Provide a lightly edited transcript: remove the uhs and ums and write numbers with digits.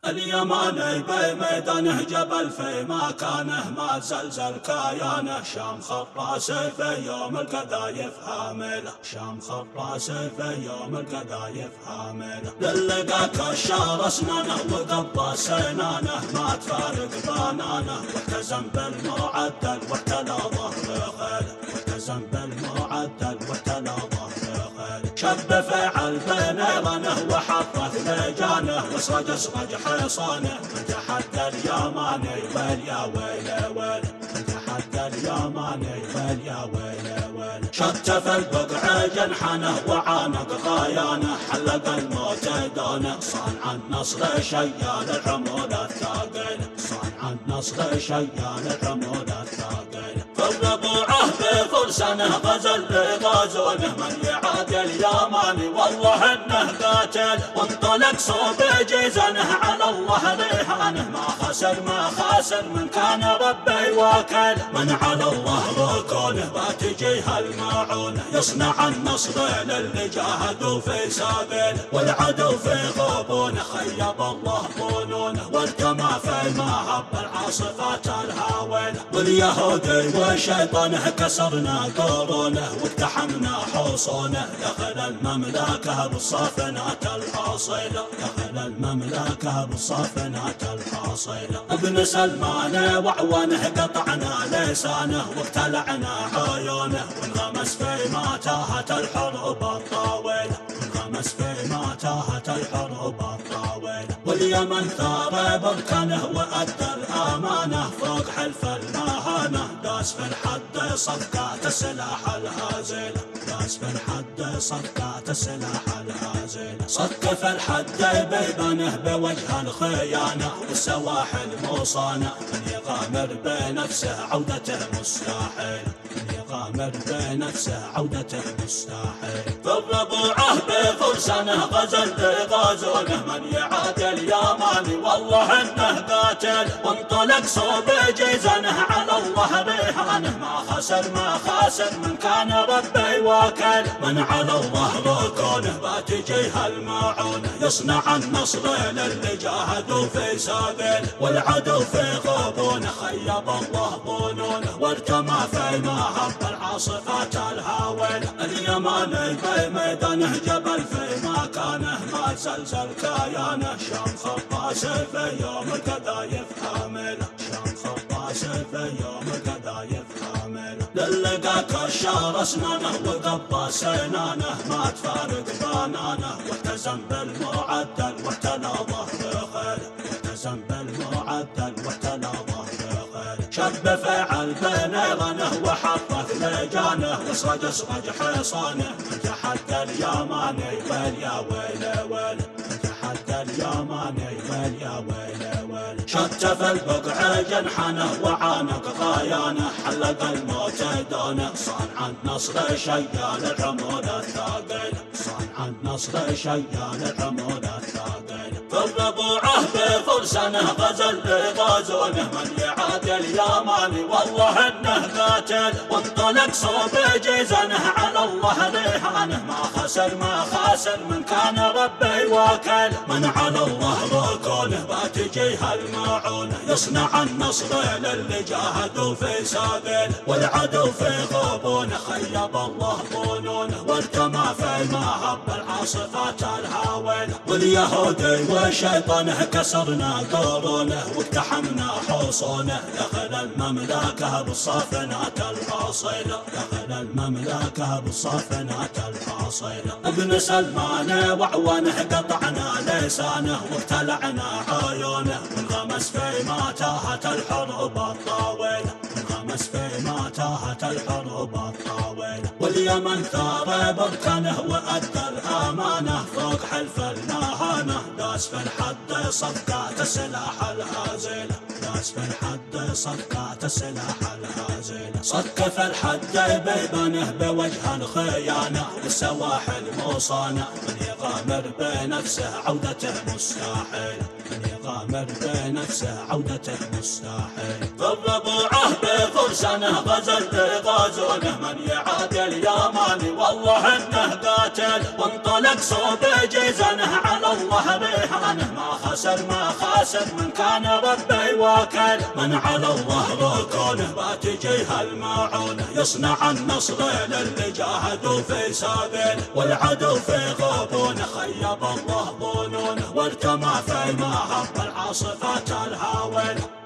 اليماني بميدانه جبل في مكانه ما زلزل كيانه شام خراسي في يوم القذايف هامله شام خراسي في يوم القذايف هامله للقى كشار اسنانه وقبى سنانه ما تفارق بنانه واحتزم بالمعدل واحتلى ظهر خيله واحتزم بالمعدل واحتلى ظهر خيله شب فعل بنيرانه وحطت لجانه واسرج اسرج حصانه من تحدى اليماني ويليا ويلي ويلي من تحدى اليماني ويليا ويلي ويلي شتف البقع جنحنه وعانق غايانه حلق الموت دونه صانع النصر شيال العمود الثاقيل صانع النصر شيال العمود الثاقيل فربوعه بفرسانه غزل بغازونه من يعاد اليماني والله انه قاتل وانطلق صوب جيزانه على الله ريحانه ما خاسر من كان ربي واكل من على الله ركونه باتجيه الماعونه يصنع النصر للي جاهدوا في سبيله والعدو في غبونه خيب الله ظنونه والكما في مهب العاصفات الهاوله واليهودي وشيطانه كسرنا قرونه واقتحمنا حصونه دخل المملكه بالصافنات الحاصله دخل المملكه بالصافنات الحاصله ابن سلمان وعوانه قطعنا لسانه واقتلعنا عيونه وانغمس فيما تاهت الحروب الطاوله وانغمس فيما تاهت الحروب الطاوله واليمن ثار بركانه وادى الامانه فوق حلف المهانه داس في الحد صفقات السلاح الهازله داس في الحد صفقات السلاح الهازله صك في الحد بيبانه بوجه الخيانه والسواحل موصانه من يغامر بنفسه عودته مستحيل من يغامر بنفسه عودته مستحيل فالربوعه بفرسانه غزل بغازونه من يعاد اليماني والله انه قاتل وانطلق صوب جيزانه على الله ريحانه ما خاسر من كان ربي واكل من على الله ركونه باتجيه الماعونه يصنع النصر للي جاهدوا في سبيله والعدو في غبونه خيب الله ظنونه والكما في مهب العاصفات الهاوله اليماني بميدانه جبل في مكانه ما زلزل كيانه شام خراسي في يوم القذايف هامله شام خراسي في يوم القذايف هامله للقى كشار اسنانه وقبى سنانه ما تفارق بنانه واحتزم بالمعدل واحتلى ظهر خيله واحتزم بالمعدل واحتلى ظهر خيله شب فعل بنيرانه وحطت لجانه واسرج اسرج حصانه من تحدى اليماني ويليا ويلي ويلي من تحدى اليماني ويليا ويلي ويلي شتف البقع جنحنه وعانق غايانه حلق الموت دونه صانع النصر شيال العمود الثاقيل صانع النصر شيال العمود الثاقيل فالربوعه بفرسانه غزل بغازونه من يعاد اليماني والله انه قاتل وانطلق صوب جيزانه على الله ريحانه ما خاسر من كان ربي واكل من على الله ركونه باتجيه الماعونه يصنع النصر للي جاهدوا في سبيله والعدو في غبونه خيب الله ظنونه والكما في مهب العاصفات الهاوله واليهودي وشيطانه كسرنا قرونه واقتحمنا حصونه دخل المملكه بالصافنات الحاصله دخل المملكه بالصافنات الحاصله ابن سلمان وعوانه قطعنا لسانه واقتلعنا عيونه وانغمس فيما تاهت الحروب الطاوله وانغمس فيما تاهت الحروب الطاوله واليمن ثار بركانه وادى الامانه فوق حلف المهانه داس في الحد صفقات السلاح الهازله داس في الحد صفقات السلاح الهازله صك في الحد بيبانه بوجه الخيانه والسواحل موصانه من يغامر بنفسه عودته مستحيل من يغامر بنفسه عودته مستحيل فالربوعه بفرسانه غزل بغازونه من يعاد اليماني والله انه قاتل وانطلق صوب جيزانه على الله ريحانه ما خاسر من كان ربي واكل. من على الله ركونه ما تجيه المعونه، يصنع النصر للي جاهدوا في سبيله، والعدو في غبونه خيب الله ظنونه، والكما في ما هب العاصفات الهاوله.